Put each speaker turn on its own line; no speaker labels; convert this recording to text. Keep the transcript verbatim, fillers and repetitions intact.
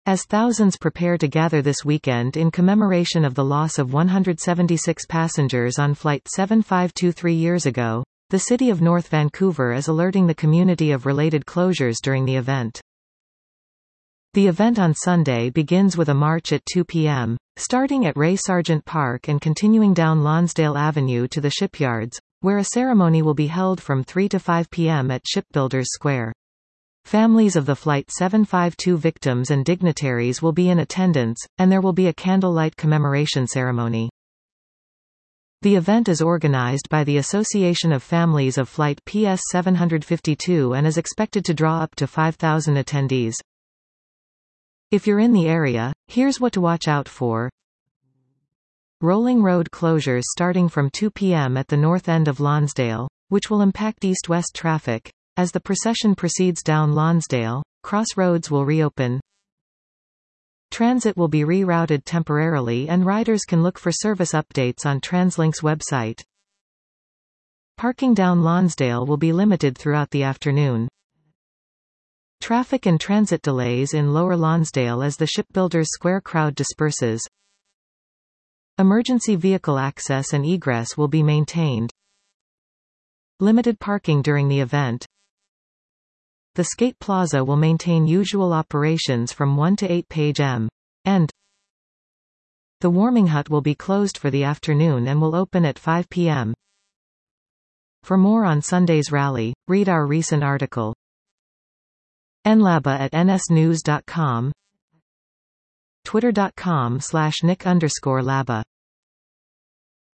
As thousands prepare to gather this weekend in commemoration of the loss of one hundred seventy-six passengers on Flight seven five two three years ago, the City of North Vancouver is alerting the community of related closures during the event. The event on Sunday begins with a march at two p m, starting at Ray Sargent Park and continuing down Lonsdale Avenue to the shipyards, where a ceremony will be held from three to five p m at Shipbuilders Square. Families of the Flight seven five two victims and dignitaries will be in attendance, and there will be a candlelight commemoration ceremony. The event is organized by the Association of Families of Flight P S seven fifty-two and is expected to draw up to five thousand attendees. If you're in the area, here's what to watch out for. Rolling road closures starting from two p m at the north end of Lonsdale, which will impact east-west traffic. As the procession proceeds down Lonsdale, crossroads will reopen. Transit will be rerouted temporarily and riders can look for service updates on TransLink's website. Parking down Lonsdale will be limited throughout the afternoon. Traffic and transit delays in Lower Lonsdale as the Shipbuilders Square crowd disperses. Emergency vehicle access and egress will be maintained. Limited parking during the event. The Skate Plaza will maintain usual operations from one to eight p m and the warming hut will be closed for the afternoon and will open at five p m For more on Sunday's rally, read our recent article. nlaba at nsnews dot com, twitter dot com slash nick underscore laba.